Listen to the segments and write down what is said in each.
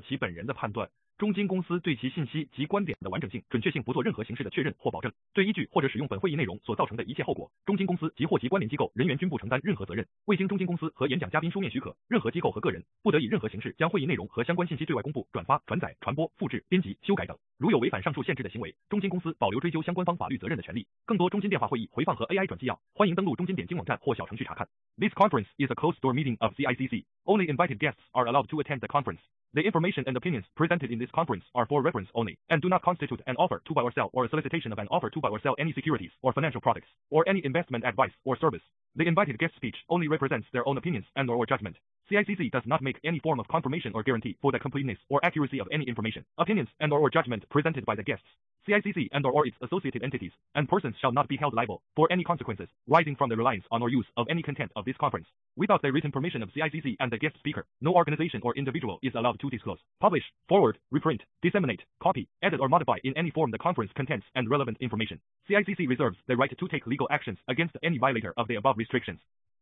其本人的判断。中金公司对其信息及观点的完整性、准确性不做任何形式的确认或保证，对依据或者使用本会议内容所造成的一切后果，中金公司及或其关联机构人员均不承担任何责任。未经中金公司和演讲嘉宾书面许可，任何机构和个人不得以任何形式将会议内容和相关信息对外公布、转发、转载、传播、复制、编辑、修改等。如有违反上述限制的行为，中金公司保留追究相关方法律责任的权利。更多中金电话会议回放和 AI 转纪要，欢迎登录中金点金网站或小程序查看。This conference is a closed-door meeting of CICC. Only invited guests are allowed to attend the conference. The information and opinions presented in this conference are for reference only and do not constitute an offer to buy or sell or a solicitation of an offer to buy or sell any securities or financial products or any investment advice or service. The invited guest speech only represents their own opinions and/or judgment. CICC does not make any form of confirmation or guarantee for the completeness or accuracy of any information, opinions and/or judgment presented by the guests. CICC and/or its associated entities and persons shall not be held liable for any consequences rising from the reliance on or use of any content of this conference. Without the written permission of CICC and the guest speaker, no organization or individual is allowed to disclose, publish, forward, reprint, disseminate, copy, edit or modify in any form the conference contents and relevant information. CICC reserves the right to take legal actions against any violator of the above restrictions.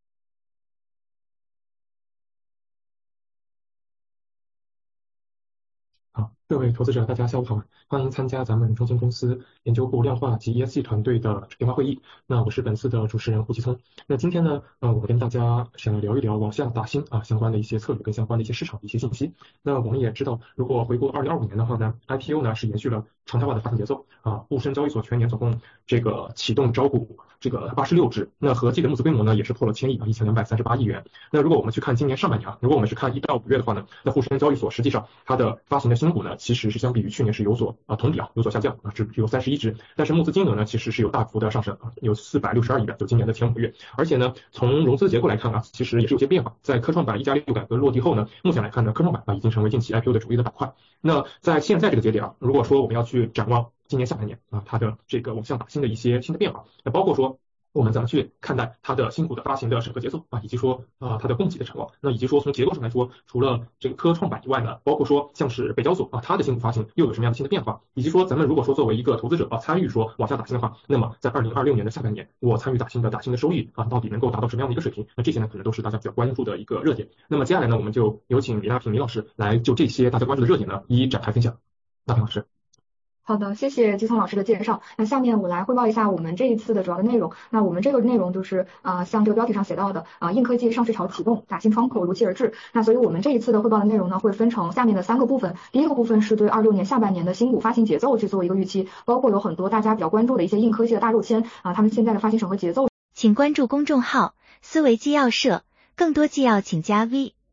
好，各位投资者，大家下午好，欢迎参加咱们中金公司研究部量化及 ESG 团队的电话会议。那我是本次的主持人胡其聪。那今天呢，我跟大家想聊一聊网下打新相关的一些策略跟相关的一些市场的一些信息。那我们也知道，如果回顾2025年的话呢 ，IPO 呢是延续了常态化的发行节奏沪深交易所全年总共这个启动招股这个86只，那合计的募资规模呢也是破了1000亿1238亿元。那如果我们去看今年上半年如果我们是看1到5月的话呢，那沪深交易所实际上它的发行的新股呢，其实是相比于去年是有所同比有所下降只有31只，但是募资金额呢其实是有大幅的上升有462亿元，就今年的前5个月。而且呢，从融资结构来看其实也是有些变化。在科创板1+6改革落地后呢，目前来看呢，科创板已经成为近期 IPO 的主力的板块。那在现在这个节点如果说我们要去展望今年下半年它的这个网上打新的一些新的变化，那包括说我们怎么去看待它的新股的发行的审核节奏以及说它的供给的展望。那以及说从结构上来说，除了这个科创板以外呢，包括说像是北交所它的新股发行又有什么样的新的变化，以及说咱们如果说作为一个投资者参与说往下打新的话，那么在2026年的下半年我参与打新的收益到底能够达到什么样的一个水平，那这些呢可能都是大家比较关注的一个热点。那么接下来呢，我们就有请李大平李老师来就这些大家关注的热点呢一一展开分享。大平老师。 好的，谢谢季聪老师的介绍。那下面我来汇报一下我们这一次的主要的内容。那我们这个内容就是像这个标题上写到的硬科技上市潮启动，打新窗口如期而至。那所以我们这一次的汇报的内容呢，会分成下面的3个部分。第一个部分是对26年下半年的新股发行节奏去做一个预期，包括有很多大家比较关注的一些硬科技的大肉签他们现在的发行审核节奏。 请关注公众号思维纪要社，更多纪要请加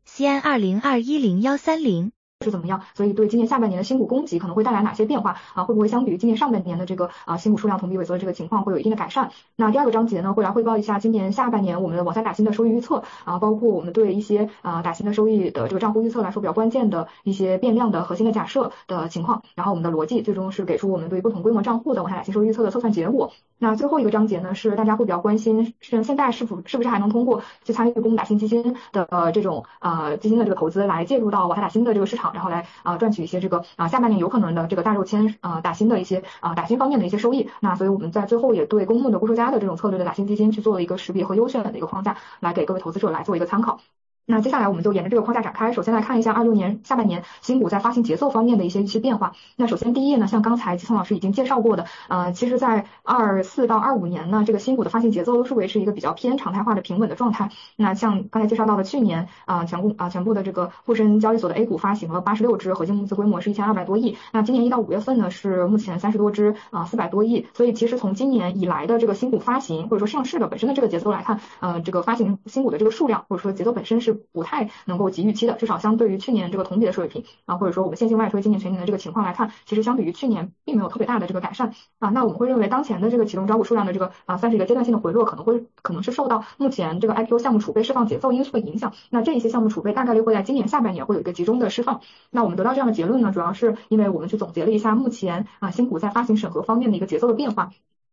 VCN20210130。 是怎么样？所以对今年下半年的新股供给可能会带来哪些变化会不会相比于今年上半年的这个新股数量同比萎缩的这个情况会有一定的改善？那第二个章节呢，会来汇报一下今年下半年我们的网下打新的收益预测包括我们对一些打新的收益的这个账户预测来说比较关键的一些变量的核心的假设的情况，然后我们的逻辑最终是给出我们对不同规模账户的网下打新收益预测的测算结果。那最后一个章节呢，是大家会比较关心现在是不是还能通过去参与公募打新基金的这种基金的这个投资来介入到网下打新的这个市场，然后来赚取一些这个下半年有可能的这个大肉签打新的一些打新方面的一些收益。那所以我们在最后也对公募的固收加的这种策略的打新基金去做了一个识别和优选的一个框架，来给各位投资者来做一个参考。那接下来我们就沿着这个框架展开，首先来看一下26年下半年新股在发行节奏方面的一些变化。那首先第一页呢，像刚才季聪老师已经介绍过的其实在24到25年呢，这个新股的发行节奏都是维持一个比较偏常态化的平稳的状态。那像刚才介绍到的去年全部的这个沪深交易所的 A 股发行了86只，合计募资规模是1200多亿。那今年1到5月份呢，是目前30多只400多亿。所以其实从今年以来的这个新股发行或者说上市的本身的这个节奏来看这个发行新股的这个数量或者说节奏本身是不太能够及预期的，至少相对于去年这个同比的水平或者说我们线性外推今年全年的这个情况来看，其实相比于去年并没有特别大的这个改善那我们会认为当前的这个启动招股数量的这个算是一个阶段性的回落，可能是受到目前这个 IPO 项目储备释放节奏因素的影响。那这一些项目储备大概率会在今年下半年会有一个集中的释放。那我们得到这样的结论呢，主要是因为我们去总结了一下目前新股在发行审核方面的一个节奏的变化。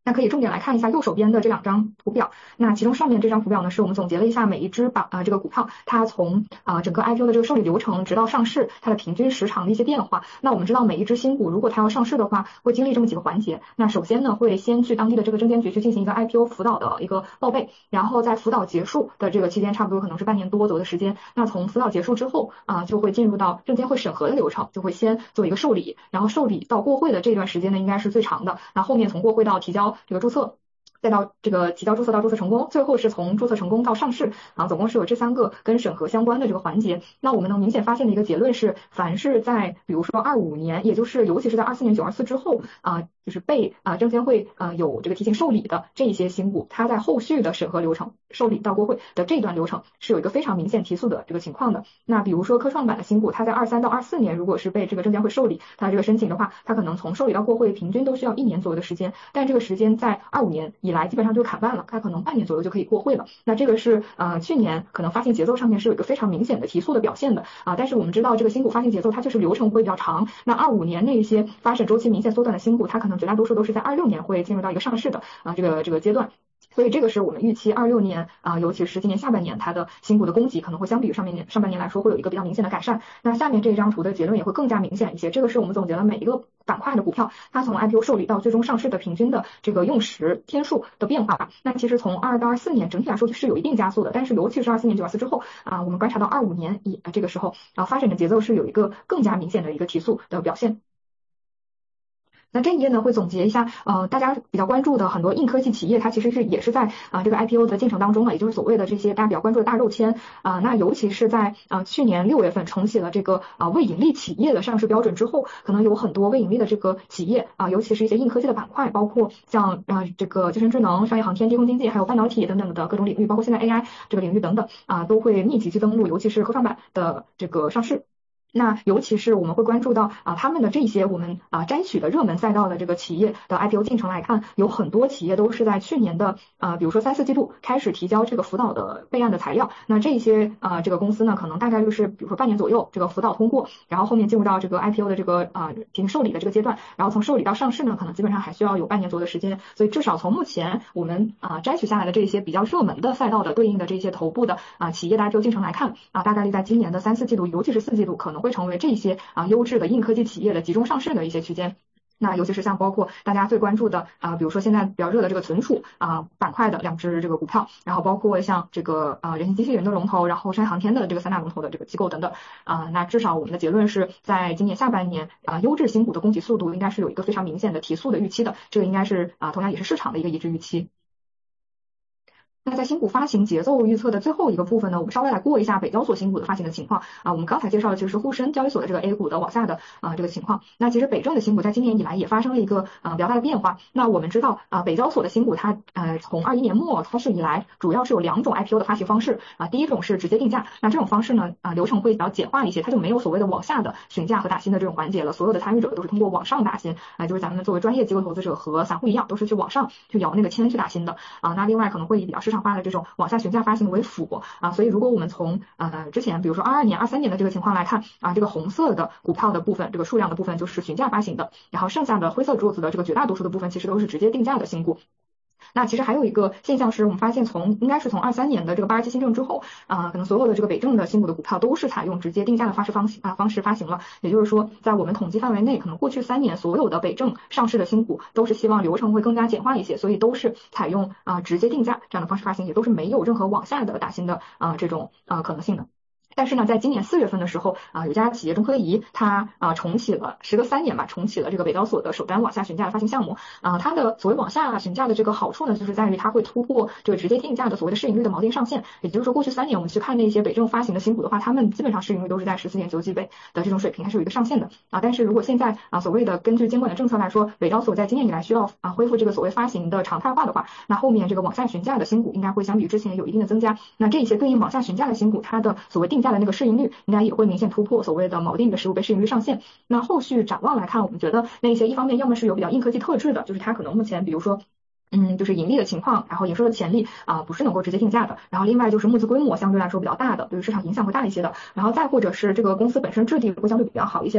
那可以重点来看一下右手边的这2张图表。那其中上面这张图表呢，是我们总结了一下每一只这个股票它从整个 IPO 的这个受理流程直到上市，它的平均时长的一些变化。那我们知道每一只新股如果它要上市的话，会经历这么几个环节。那首先呢，会先去当地的这个证监局去进行一个 IPO 辅导的一个报备，然后在辅导结束的这个期间，差不多可能是半年多左右的时间。那从辅导结束之后就会进入到证监会审核的流程，就会先做一个受理，然后受理到过会的这段时间呢，应该是最长的。那后面从过会到提交这个注册，再到这个提交注册到注册成功，最后是从注册成功到上市总共是有这3个跟审核相关的这个环节。那我们能明显发现的一个结论是，凡是在比如说25年，也就是尤其是在24年924之后就是被证监会有这个提醒受理的这一些新股，它在后续的审核流程受理到过会的这段流程是有一个非常明显提速的这个情况的。那比如说科创板的新股，它在23到24年如果是被这个证监会受理它这个申请的话，它可能从受理到过会平均都需要1年左右的时间，但这个时间在25年以来基本上就砍半了，它可能半年左右就可以过会了。那这个是去年可能发行节奏上面是有一个非常明显的提速的表现的但是我们知道这个新股发行节奏它就是流程会比较长，那25年那些发审周期明显缩短的新股，它可能绝大多数都是在26年会进入到一个上市的这个阶段。所以这个是我们预期26年尤其是今年下半年它的新股的供给可能会相比于上半年来说会有一个比较明显的改善。那下面这张图的结论也会更加明显一些，这个是我们总结了每一个板块的股票它从 IPO 受理到最终上市的平均的这个用时天数的变化吧。那其实从22到24年整体来说是有一定加速的，但是尤其是24年924之后我们观察到25年这个时候发展的节奏是有一个更加明显的一个提速的表现。那这一页呢会总结一下大家比较关注的很多硬科技企业，它其实也是在这个 IPO 的进程当中也就是所谓的这些大家比较关注的大肉签那尤其是在去年6月份重启了这个未盈利企业的上市标准之后，可能有很多未盈利的这个企业尤其是一些硬科技的板块，包括像这个集成智能、商业航天、低空经济还有半导体等等的各种领域，包括现在 AI 这个领域等等都会密集去登陆，尤其是科创板的这个上市。那尤其是我们会关注到他们的这些我们摘取的热门赛道的这个企业的 IPO 进程来看，有很多企业都是在去年的比如说3、4季度开始提交这个辅导的备案的材料。那这些这个公司呢，可能大概率是比如说半年左右这个辅导通过，然后后面进入到这个 IPO 的这个进行受理的这个阶段，然后从受理到上市呢，可能基本上还需要有半年左右的时间。所以至少从目前我们摘取下来的这些比较热门的赛道的对应的这些头部的企业的 IPO 进程来看大概率在今年的3、4季度，尤其是4季度可能会成为这些优质的硬科技企业的集中上市的一些区间。那尤其是像包括大家最关注的比如说现在比较热的这个存储板块的2只这个股票，然后包括像这个人形机器人的龙头，然后商业航天的这个3大龙头的这个机构等等那至少我们的结论是在今年下半年优质新股的供给速度应该是有一个非常明显的提速的预期的，这个应该是同样也是市场的一个一致预期。那在新股发行节奏预测的最后一个部分呢，我们稍微来过一下北交所新股的发行的情况我们刚才介绍的其实是沪深交易所的这个 A 股的往下的这个情况。那其实北证的新股在今年以来也发生了一个比较大的变化。那我们知道北交所的新股它从21年末开始以来，主要是有2种 IPO 的发行方式第一种是直接定价，那这种方式呢流程会比较简化一些，它就没有所谓的往下的询价和打新的这种环节了，所有的参与者都是通过往上打新就是咱们作为专业机构投资者和散户一样，都是去往上去摇那个签去打新的那另外可能会以比较市场化的这种往下询价发行为辅所以如果我们从之前比如说22年、23年的这个情况来看这个红色的股票的部分，这个数量的部分就是询价发行的，然后剩下的灰色柱子的这个绝大多数的部分其实都是直接定价的新股。那其实还有一个现象是我们发现应该是从23年的这个87新政之后可能所有的这个北证的新股的股票都是采用直接定价的方式发行了，也就是说在我们统计范围内，可能过去3年所有的北证上市的新股都是希望流程会更加简化一些，所以都是采用直接定价这样的方式发行，也都是没有任何往下的打新的这种可能性的。但是呢，在今年4月份的时候有家企业中科仪，它重启了时隔3年吧，重启了这个北交所的首单往下询价的发行项目它的所谓往下询价的这个好处呢，就是在于它会突破这个直接定价的所谓的市盈率的锚定上限。也就是说，过去3年我们去看那些北证发行的新股的话，他们基本上市盈率都是在14.9几倍的这种水平，它是有一个上限的但是如果现在所谓的根据监管的政策来说，北交所在今年以来需要恢复这个所谓发行的常态化的话，那后面这个往下询价的新股应该会相比之前有一定的增加。那这一些对应往下询价的新股，它的所谓定价的那个市盈率应该也会明显突破所谓的锚定的15倍市盈率上限。那后续展望来看，我们觉得那些一方面要么是有比较硬科技特质的，就是它可能目前比如说就是盈利的情况，然后营收的潜力不是能够直接定价的，然后另外就是募资规模相对来说比较大的，对于市场影响会大一些的，然后再或者是这个公司本身质地会相对比较好一些，它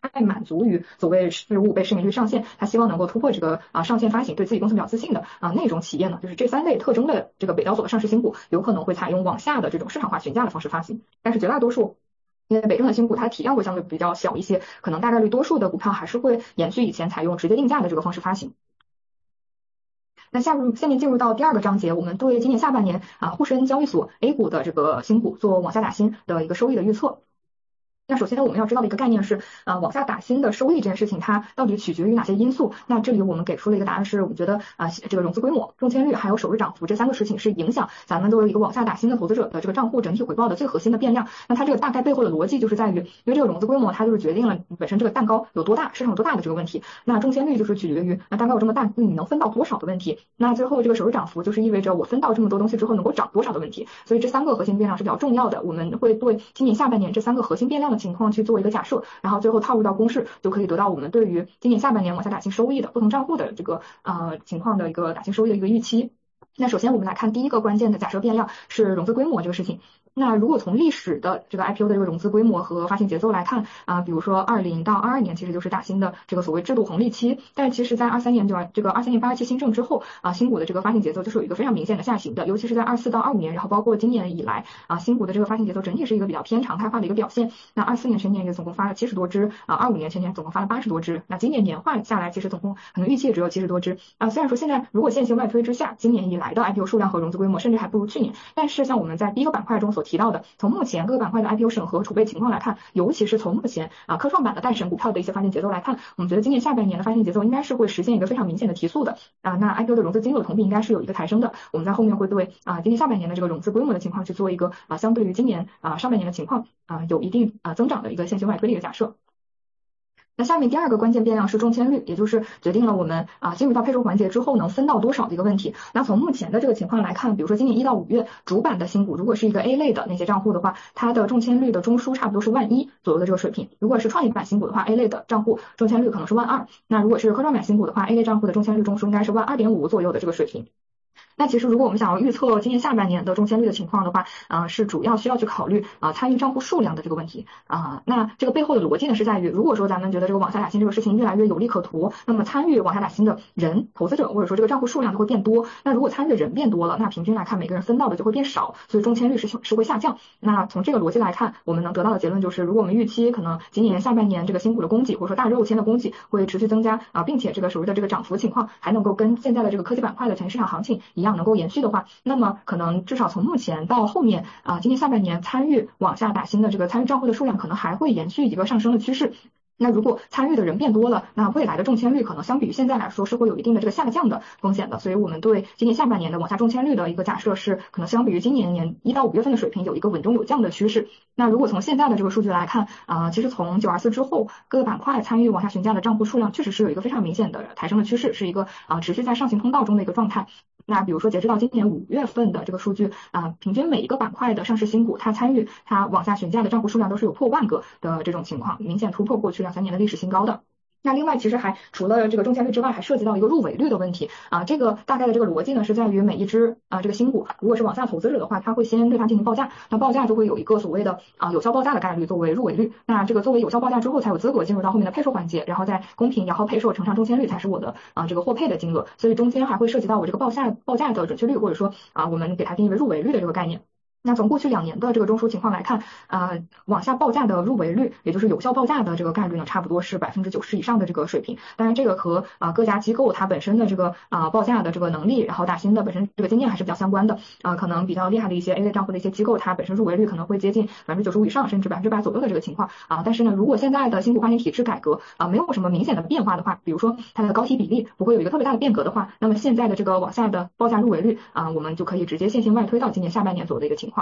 太满足于所谓事物被市盈率上限，他希望能够突破这个上限发行，对自己公司比较自信的那种企业呢，就是这3类特征的这个北交所的上市新股有可能会采用往下的这种市场化询价的方式发行，但是绝大多数因为北证的新股它体量会相对比较小一些，可能大概率多数的股票还是会延续以前采用直接定价的这个方式发行。那下面进入到第2个章节，我们对今年下半年沪深交易所 A 股的这个新股做往下打新的一个收益的预测。那首先我们要知道的一个概念是，往下打新的收益这件事情，它到底取决于哪些因素？那这里我们给出了一个答案是，我们觉得这个融资规模、中签率还有首日涨幅这3个事情是影响咱们作为一个往下打新的投资者的这个账户整体回报的最核心的变量。那它这个大概背后的逻辑就是在于，因为这个融资规模它就是决定了你本身这个蛋糕有多大，市场有多大的这个问题。那中签率就是取决于那蛋糕有这么大，你能分到多少的问题。那最后这个首日涨幅就是意味着我分到这么多东西之后能够涨多少的问题。所以这3个核心变量是比较重要的，我们会对今年下半年这3个核心变量的情况去做一个假设，然后最后套入到公式，就可以得到我们对于今年下半年往下打新收益的不同账户的这个情况的一个打新收益的一个预期。那首先我们来看第一个关键的假设变量是融资规模这个事情。那如果从历史的这个 IPO 的这个融资规模和发行节奏来看比如说20到22年其实就是打新的这个所谓制度红利期，但其实在23年这个23年827新政之后新股的这个发行节奏就是有一个非常明显的下行的，尤其是在24到25年，然后包括今年以来新股的这个发行节奏整体是一个比较偏常态化的一个表现。那24年全年也总共发了70多只25年全年总共发了80多只，那今年年化下来其实总共可能预期也只有70多只虽然说现在如果线性外推之下，今年以来的 IPO 数量和融资规模甚至还不如去年，但是像我们在第一个板块中所提到的，从目前各个板块的 IPO 审核储备情况来看，尤其是从目前科创板的待审股票的一些发行节奏来看，我们觉得今年下半年的发行节奏应该是会实现一个非常明显的提速的那 IPO 的融资金额同比应该是有一个抬升的。我们在后面会对今年下半年的这个融资规模的情况去做一个相对于今年上半年的情况有一定增长的一个线性外推的一个假设。那下面第2个关键变量是中签率，也就是决定了我们进入到配售环节之后能分到多少的一个问题。那从目前的这个情况来看，比如说今年1到5月主板的新股，如果是一个 A 类的那些账户的话，它的中签率的中枢差不多是11000左右的这个水平。如果是创业板新股的话 ，A 类的账户中签率可能是12000。那如果是科创板新股的话 ，A 类账户的中签率中枢应该是2.5左右的这个水平。那其实如果我们想要预测今年下半年的中签率的情况的话是主要需要去考虑参与账户数量的这个问题那这个背后的逻辑呢是在于，如果说咱们觉得这个往下打新这个事情越来越有利可图，那么参与往下打新的人投资者或者说这个账户数量就会变多，那如果参与的人变多了，那平均来看每个人分到的就会变少，所以中签率是会下降。那从这个逻辑来看，我们能得到的结论就是，如果我们预期可能今年下半年这个新股的供给或者说大肉签的供给会持续增加并且这个首日的这个涨幅情况还能够跟现在的这个科技板块的全市场行情一样能够延续的话，那么可能至少从目前到后面今年下半年参与往下打新的这个参与账户的数量可能还会延续一个上升的趋势。那如果参与的人变多了，那未来的中签率可能相比于现在来说是会有一定的这个下降的风险的。所以我们对今年下半年的往下中签率的一个假设是，可能相比于今年1到5月份的水平有一个稳中有降的趋势。那如果从现在的这个数据来看其实从924之后各个板块参与往下询价的账户数量确实是有一个非常明显的抬升的趋势，是一个持续在上行通道中的一个状态。那比如说截止到今年5月份的这个数据平均每一个板块的上市新股它参与它往下询价的账户数量都是有破万个的这种情况，明显突破过去2-3年的历史新高的。那另外其实还除了这个中签率之外，还涉及到一个入围率的问题这个大概的这个逻辑呢是在于每一只这个新股如果是往下投资者的话，他会先对它进行报价，那报价就会有一个所谓的有效报价的概率作为入围率，那这个作为有效报价之后才有资格进入到后面的配售环节，然后再公平摇号配售乘上中签率才是我的这个获配的金额，所以中间还会涉及到我这个报价的准确率，或者说我们给它定义为入围率的这个概念。那从过去2年的这个中枢情况来看往下报价的入围率，也就是有效报价的这个概率呢，差不多是90%以上的这个水平。当然这个和各家机构它本身的这个报价的这个能力，然后打新的本身这个经验还是比较相关的可能比较厉害的一些 A 类账户的一些机构，它本身入围率可能会接近95%以上甚至100%左右的这个情况但是呢，如果现在的新股发行体制改革没有什么明显的变化的话，比如说它的高提比例不会有一个特别大的变革的话，那么现在的这个往下的报价入围率我们就可以直接线性外推到今年下半年左右的一个情况。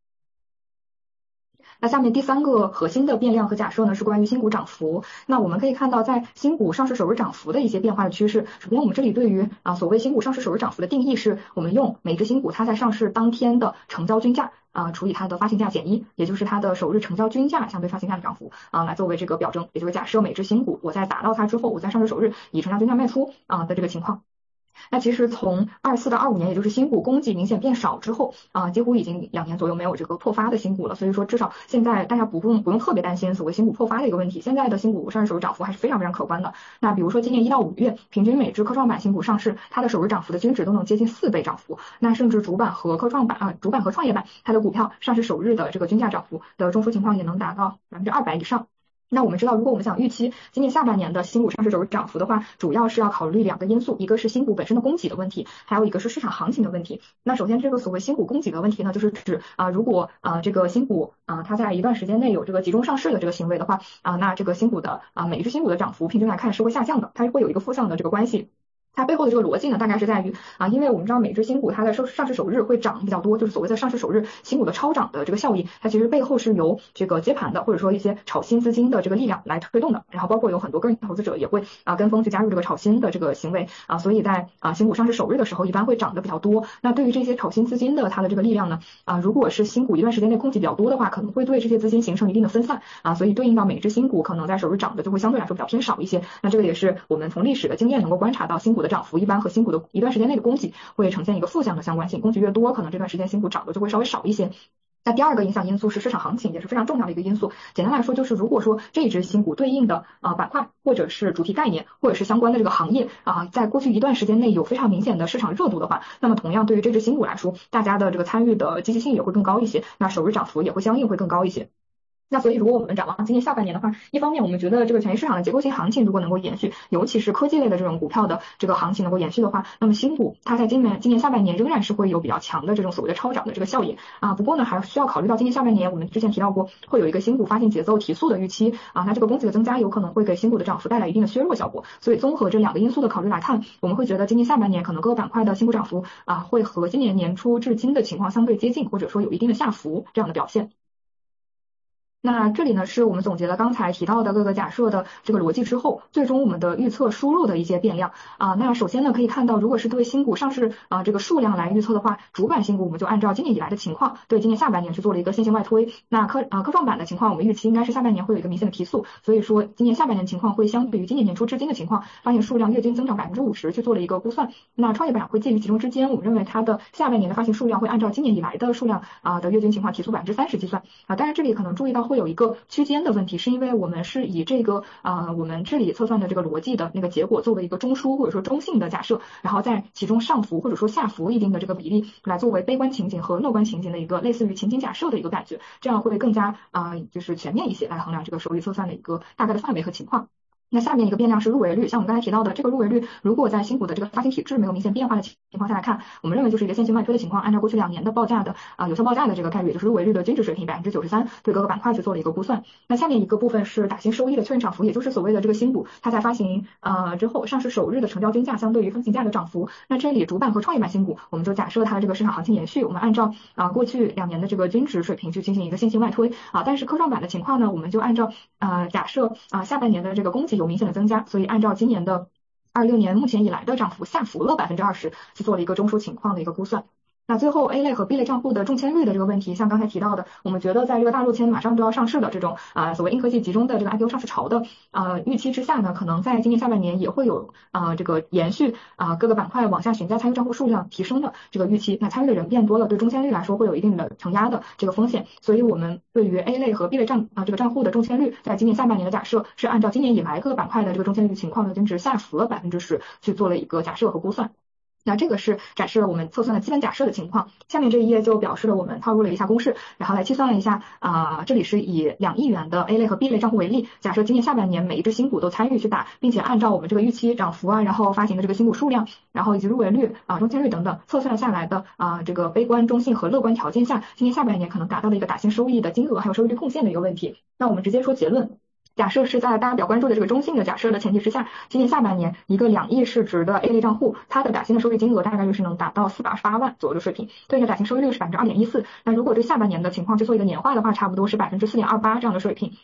那下面第3个核心的变量和假设呢是关于新股涨幅。那我们可以看到在新股上市首日涨幅的一些变化的趋势。首先我们这里对于所谓新股上市首日涨幅的定义是，我们用每只新股它在上市当天的成交均价除以它的发行价减1，也就是它的首日成交均价相对发行价的涨幅来作为这个表征，也就是假设每只新股我在打到它之后，我在上市首日以成交均价卖出的这个情况。 那其实从24到25年，也就是新股供给明显变少之后，几乎已经2年左右没有这个破发的新股了。所以说，至少现在大家不用特别担心所谓新股破发的一个问题。现在的新股上市首日涨幅还是非常非常可观的。那比如说今年1到5月，平均每只科创板新股上市，它的首日涨幅的均值都能接近4倍涨幅。那甚至主板和创业板，它的股票上市首日的这个均价涨幅的中枢情况也能达到200%以上。那我们知道，如果我们想预期今年下半年的新股上市首日涨幅的话，主要是要考虑2个因素，一个是新股本身的供给的问题，还有一个是市场行情的问题。那首先这个所谓新股供给的问题呢，就是指如果这个新股它在一段时间内有这个集中上市的这个行为的话那这个新股的每一只新股的涨幅平均来看是会下降的，它会有一个负向的这个关系。它背后的这个逻辑呢，大概是在于因为我们知道每只新股它的上市首日会涨比较多，就是所谓的上市首日新股的超涨的这个效应，它其实背后是由这个接盘的或者说一些炒新资金的这个力量来推动的，然后包括有很多个人投资者也会跟风去加入这个炒新的这个行为所以在新股上市首日的时候一般会涨得比较多。那对于这些炒新资金的它的这个力量呢如果是新股一段时间内供给比较多的话，可能会对这些资金形成一定的分散所以对应到每只新股可能在首日涨的就会相对来说比较偏少一些。那这个也是我们从历史的经验能够观察到，新股的涨幅一般和新股的一段时间内的供给会呈现一个负向的相关性，供给越多，可能这段时间新股涨的就会稍微少一些。那第二个影响因素是市场行情，也是非常重要的一个因素。简单来说，就是如果说这一只新股对应的板块或者是主题概念或者是相关的这个行业在过去一段时间内有非常明显的市场热度的话，那么同样对于这只新股来说，大家的这个参与的积极性也会更高一些，那首日涨幅也会相应会更高一些。那所以如果我们展望今年下半年的话，一方面我们觉得这个权益市场的结构性行情如果能够延续，尤其是科技类的这种股票的这个行情能够延续的话，那么新股它在今年下半年仍然是会有比较强的这种所谓的超涨的这个效应不过呢还需要考虑到今年下半年我们之前提到过会有一个新股发行节奏提速的预期那这个供给的增加有可能会给新股的涨幅带来一定的削弱效果。所以综合这2个因素的考虑来看，我们会觉得今年下半年可能各个板块的新股涨幅会和今年年初至今的情况相对接近，或者说有一定的下浮这样的表现。那这里呢是我们总结了刚才提到的各个假设的这个逻辑之后，最终我们的预测输入的一些变量那首先呢可以看到，如果是对新股上市这个数量来预测的话，主板新股我们就按照今年以来的情况，对今年下半年去做了一个线性外推。那科创板的情况，我们预期应该是下半年会有一个明显的提速，所以说今年下半年情况会相对于今年年初至今的情况，发行数量月均增长50%去做了一个估算。那创业板会介于其中之间，我们认为它的下半年的发行数量会按照今年以来的数量的月均情况提速30%计算当然这里可能注意到会有一个区间的问题，是因为我们是以这个我们这里测算的这个逻辑的那个结果作为一个中枢或者说中性的假设，然后在其中上浮或者说下浮一定的这个比例来作为悲观情景和乐观情景的一个类似于情景假设的一个感觉，这样会更加就是全面一些来衡量这个收益测算的一个大概的范围和情况。那下面一个变量是入围率，像我们刚才提到的这个入围率，如果在新股的这个发行体制没有明显变化的情况下来看，我们认为就是一个线性外推的情况，按照过去2年的报价的有效报价的这个概率，也就是入围率的均值水平93%，对各个板块去做了一个估算。那下面一个部分是打新收益的确认涨幅，也就是所谓的这个新股它在发行之后上市首日的成交均价相对于发行价的涨幅。那这里主板和创业板新股，我们就假设它的这个市场行情延续，我们按照过去2年的这个均值水平去进行一个线性外推但是科创板的情况呢，我们就按照假设下半年的这个供给有明显的增加，所以按照今年的26年目前以来的涨幅下浮了20%去做了一个中枢情况的一个估算。那最后 A 类和 B 类账户的中签率的这个问题，像刚才提到的，我们觉得在这个大陆签马上就要上市的这种所谓硬科技集中的这个 IPO 上市潮的预期之下呢，可能在今年下半年也会有这个延续各个板块往下询价参与账户数量提升的这个预期。那参与的人变多了，对中签率来说会有一定的承压的这个风险，所以我们对于 A 类和 B 类这个账户的中签率，在今年下半年的假设是按照今年以来各个板块的这个中签率情况的均值下浮了10%去做了一个假设和估算。那这个是展示了我们测算的基本假设的情况。下面这一页就表示了我们套入了一下公式，然后来计算了一下这里是以2亿元的 A 类和 B 类账户为例，假设今年下半年每一只新股都参与去打，并且按照我们这个预期涨幅然后发行的这个新股数量，然后以及入围率中签率等等测算下来的这个悲观、中性和乐观条件下，今年下半年可能达到了一个打新收益的金额还有收益率贡献的一个问题。那我们直接说结论。假设是在大家比较关注的这个中性的假设的前提之下，今年下半年一个2亿市值的 A 类账户，它的打新的收益金额大概率是能达到428万左右的水平，对应的打新收益率是2.14%。那如果对下半年的情况去做一个年化的话，差不多是4.28%这样的水平。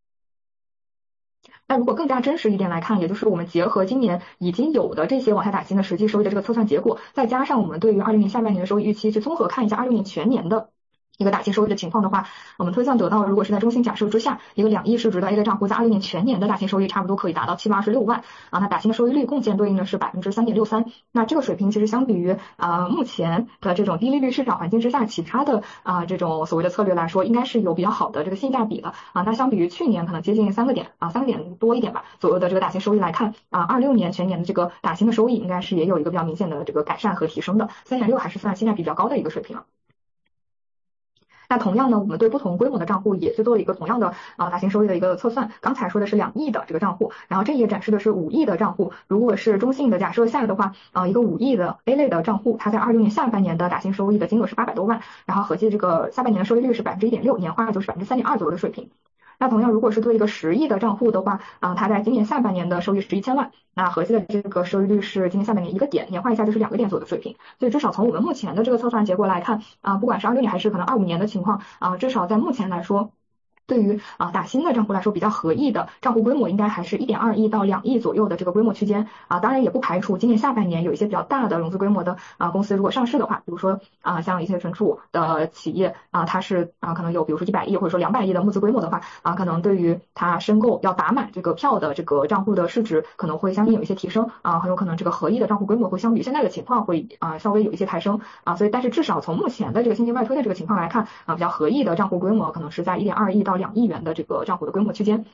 那如果更加真实一点来看，也就是我们结合今年已经有的这些往下打新的实际收益的这个测算结果，再加上我们对于20年下半年的收益预期，去综合看一下26年全年的一个打新收益的情况的话，我们推算得到，如果是在中性假设之下，一个2亿市值的 A 类账户在26年全年的打新收益差不多可以达到726万啊，那打新的收益率贡献对应的是3.63%。那这个水平其实相比于目前的这种低利率市场环境之下，其他的这种所谓的策略来说，应该是有比较好的这个性价比的啊。那相比于去年可能接近3个点多一点吧左右的这个打新收益来看啊，26年全年的这个打新的收益应该是也有一个比较明显的这个改善和提升的，3.6还是算性价比比较高的一个水平了。那同样呢，我们对不同规模的账户也去做了一个同样的打新收益的一个测算。刚才说的是2亿的这个账户，然后这里也展示的是5亿的账户。如果是中性的假设下的话，一个5亿的 A 类的账户，它在26年下半年的打新收益的金额是800多万，然后合计这个下半年的收益率是1.6%，年化就是3.2%左右的水平。那同样，如果是对一个10亿的账户的话，它在今年下半年的收益是1000万，那合计的这个收益率是今年下半年1个点，年化一下就是2个点左右的水平。所以至少从我们目前的这个测算结果来看，不管是26年还是可能25年的情况，至少在目前来说，对于打新的账户来说，比较合意的账户规模应该还是1.2亿到2亿左右的这个规模区间当然也不排除今年下半年有一些比较大的融资规模的公司如果上市的话，比如说像一些存储的企业它是可能有比如说100亿或者说200亿的募资规模的话可能对于它申购要打满这个票的这个账户的市值可能会相应有一些提升很有可能这个合意的账户规模会相比现在的情况会稍微有一些抬升所以但是至少从目前的这个新进外推的这个情况来看比较合意的账户规模可能是在1.2亿到2亿元的这个账户的规模区间。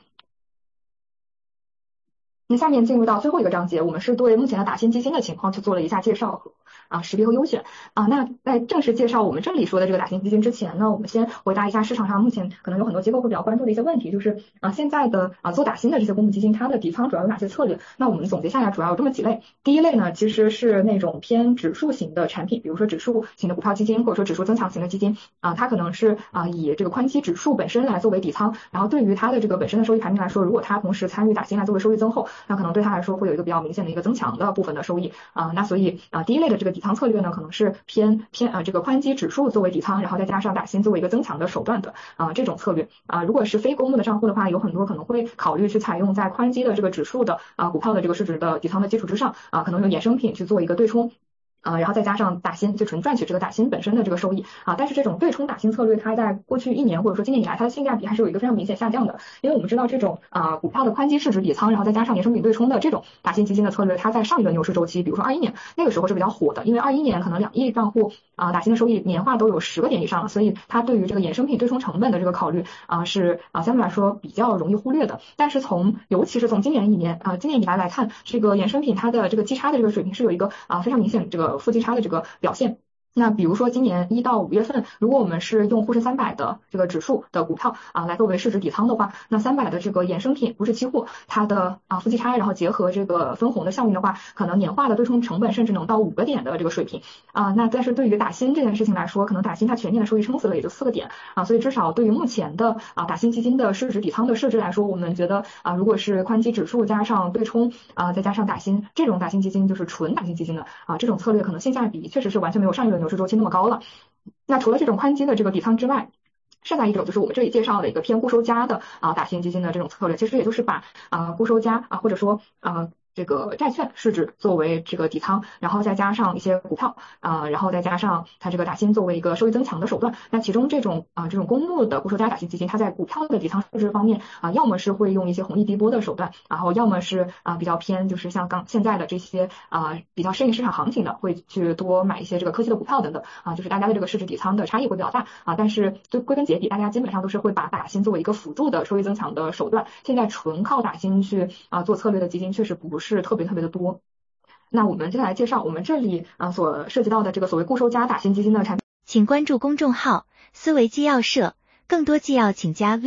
那下面进入到最后一个章节，我们是对目前的打新基金的情况去做了一下介绍和识别和优选那在正式介绍我们这里说的这个打新基金之前呢，我们先回答一下市场上目前可能有很多机构会比较关注的一些问题，就是现在的做打新的这些公募基金，它的底仓主要有哪些策略？那我们总结下来主要有这么几类。第一类呢，其实是那种偏指数型的产品，比如说指数型的股票基金，或者说指数增强型的基金它可能是以这个宽基指数本身来作为底仓，然后对于它的这个本身的收益排名来说，如果它同时参与打新来作为收益增厚，那可能对它来说会有一个比较明显的一个增强的部分的收益那所以第一类的这个底仓策略呢，可能是偏这个宽基指数作为底仓，然后再加上打新作为一个增强的手段的这种策略如果是非公募的账户的话，有很多可能会考虑去采用在宽基的这个指数的股票的这个市值的底仓的基础之上可能用衍生品去做一个对冲然后再加上打新，就纯赚取这个打新本身的这个收益但是这种对冲打新策略，它在过去1年或者说今年以来，它的性价比还是有一个非常明显下降的。因为我们知道这种股票的宽基市值底仓，然后再加上衍生品对冲的这种打新基金的策略，它在上一轮牛市周期，比如说21年那个时候是比较火的，因为21年可能2亿账户打新的收益年化都有10个点以上了，所以它对于这个衍生品对冲成本的这个考虑是相对来说比较容易忽略的。但是尤其是从今年以来来看，这个衍生品它的这个基差的这个水平是有一个非常明显这个负基差的这个表现。那比如说今年1到5月份，如果我们是用沪深300的这个指数的股票来作为市值底仓的话，那300的这个衍生品不是期货，它的负基差，然后结合这个分红的效应的话，可能年化的对冲成本甚至能到5个点的这个水平那但是对于打新这件事情来说，可能打新它全年的收益撑死了也就4个点所以至少对于目前的打新基金的市值底仓的设置来说，我们觉得如果是宽基指数加上对冲再加上打新，这种打新基金就是纯打新基金的这种策略可能性价比确实是完全没有上一轮牛市周期那么高了。那除了这种宽基的这个底仓之外，剩下一种就是我们这里介绍的一个偏固收加的打新基金的这种策略，其实也就是把固收加或者说这个债券市值作为这个底仓，然后再加上一些股票然后再加上它这个打新作为一个收益增强的手段。那其中这种公募的固收加打新基金，它在股票的底仓设置方面要么是会用一些红利低波的手段，然后要么是比较偏就是像现在的这些比较适应市场行情的，会去多买一些这个科技的股票等等就是大家的这个市值底仓的差异会比较大但是就归根结底，大家基本上都是会把打新作为一个辅助的收益增强的手段。现在纯靠打新去做策略的基金确实不是特别的多。那我们接下来介绍我们这里所涉及到的这个所谓固收加打新基金的产品。 请关注公众号思维纪要社，更多纪要请加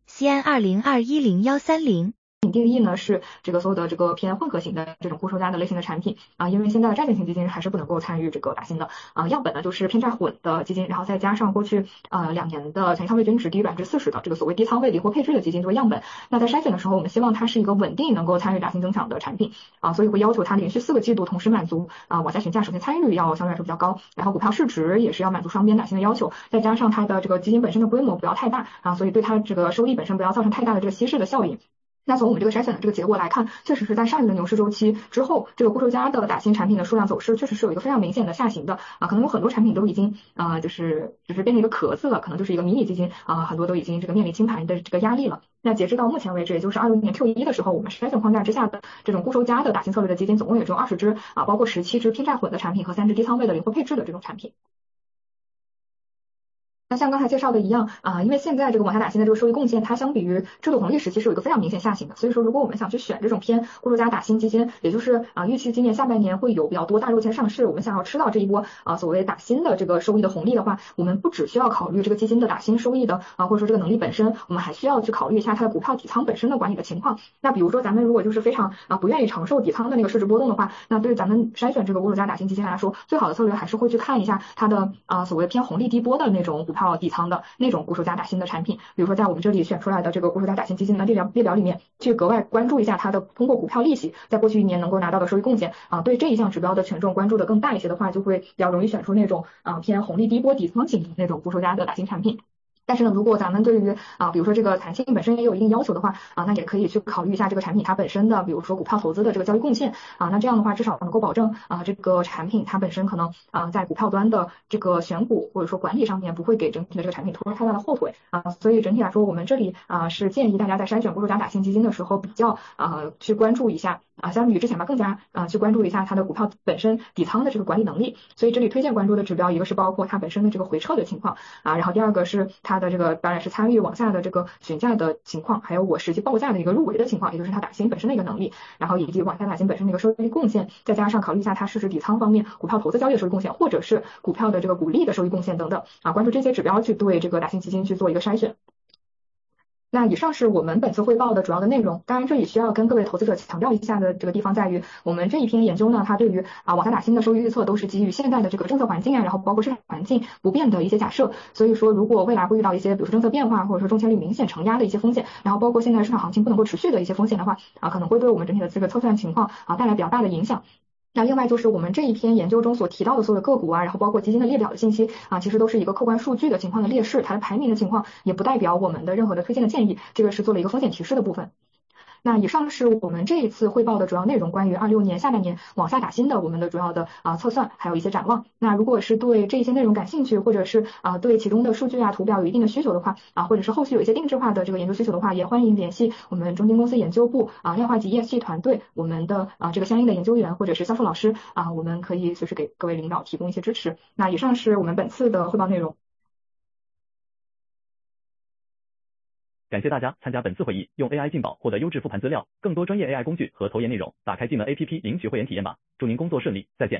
VCN20210130。 定义呢是这个所有的这个偏混合型的这种固收加的类型的产品因为现在的债券型基金还是不能够参与这个打新的样本呢就是偏债混的基金，然后再加上过去2年的权益仓位均值低于40%的这个所谓低仓位离合配置的基金作为样本。那在筛选的时候，我们希望它是一个稳定能够参与打新增强的产品所以会要求它连续4个季度同时满足往下询价首先参与率要相对来说比较高，然后股票市值也是要满足双边打新的要求，再加上它的这个基金本身的规模不要太大所以对它这个收益本身不要造成太大的这个稀释的效应。 那从我们这个筛选的这个结果来看，确实是在上一个牛市周期之后，这个固收加的打新产品的数量走势确实是有一个非常明显的下行的啊，可能有很多产品都已经就是变成一个壳子了，可能就是一个迷你基金啊，很多都已经这个面临清盘的这个压力了。那截止到目前为止，也就是26年 Q1的时候，我们筛选框架之下的这种固收加的打新策略的基金，总共也只有20只啊，包括17只拼债混的产品和3只低仓位的灵活配置的这种产品。那像刚才介绍的一样啊，因为现在这个往下打新的这个收益贡献，它相比于制度红利时期是有一个非常明显下行的，所以说如果我们想去选这种偏固收加打新基金，也就是预期今年下半年会有比较多大肉签上市，我们想要吃到这一波所谓打新的这个收益的红利的话，我们不只需要考虑这个基金的打新收益的或者说这个能力本身，我们还需要去考虑一下它的股票底仓本身的管理的情况。那比如说咱们如果就是非常不愿意承受底仓的那个市值波动的话，那对于咱们筛选这个固收加打新基金来说，最好的策略还是会去看一下它的所谓偏红利低波的那种股票底仓的那种固收加打新的产品，比如说在我们这里选出来的这个固收加打新基金的列表里面，去格外关注一下它的通过股票利息在过去1年能够拿到的收益贡献对这一项指标的权重关注的更大一些的话，就会比较容易选出那种偏红利低波底仓型的那种固收加的打新产品。但是呢，如果咱们对于比如说这个弹性本身也有一定要求的话那也可以去考虑一下这个产品它本身的，比如说股票投资的这个交易贡献那这样的话至少能够保证这个产品它本身可能在股票端的这个选股或者说管理上面不会给整体的这个产品拖太大的后腿所以整体来说，我们这里是建议大家在筛选固收加打新基金的时候比较去关注一下相比于之前吧，更加去关注一下它的股票本身底仓的这个管理能力。所以这里推荐关注的指标，一个是包括它本身的这个回撤的情况然后第二个是它的这个当然是参与往下的这个询价的情况，还有我实际报价的一个入围的情况，也就是它打新本身的一个能力，然后以及往下打新本身的一个收益贡献，再加上考虑一下它市值底仓方面股票投资交易的收益贡献，或者是股票的这个股利的收益贡献等等关注这些指标去对这个打新基金去做一个筛选。那以上是我们本次汇报的主要的内容。当然，这里需要跟各位投资者强调一下的这个地方在于，我们这一篇研究呢，它对于往下打新的收益预测都是基于现在的这个政策环境然后包括市场环境不变的一些假设。所以说，如果未来会遇到一些比如说政策变化，或者说中签率明显承压的一些风险，然后包括现在市场行情不能够持续的一些风险的话可能会对我们整体的这个测算情况带来比较大的影响。那另外就是我们这一篇研究中所提到的所有的个股然后包括基金的列表的信息其实都是一个客观数据的情况的列示，它的排名的情况也不代表我们的任何的推荐的建议，这个是做了一个风险提示的部分。那以上是我们这一次汇报的主要内容，关于26年下半年往下打新的我们的主要的测算，还有一些展望。那如果是对这些内容感兴趣，或者是对其中的数据图表有一定的需求的话或者是后续有一些定制化的这个研究需求的话，也欢迎联系我们中金公司研究部量化及 ESG 团队，我们的这个相应的研究员或者是销售老师我们可以随时给各位领导提供一些支持。那以上是我们本次的汇报内容。 感谢大家参加本次会议，用 AI 进宝获得优质复盘资料，更多专业 AI 工具和投研内容，打开技能 APP 领取会员体验吧。祝您工作顺利，再见。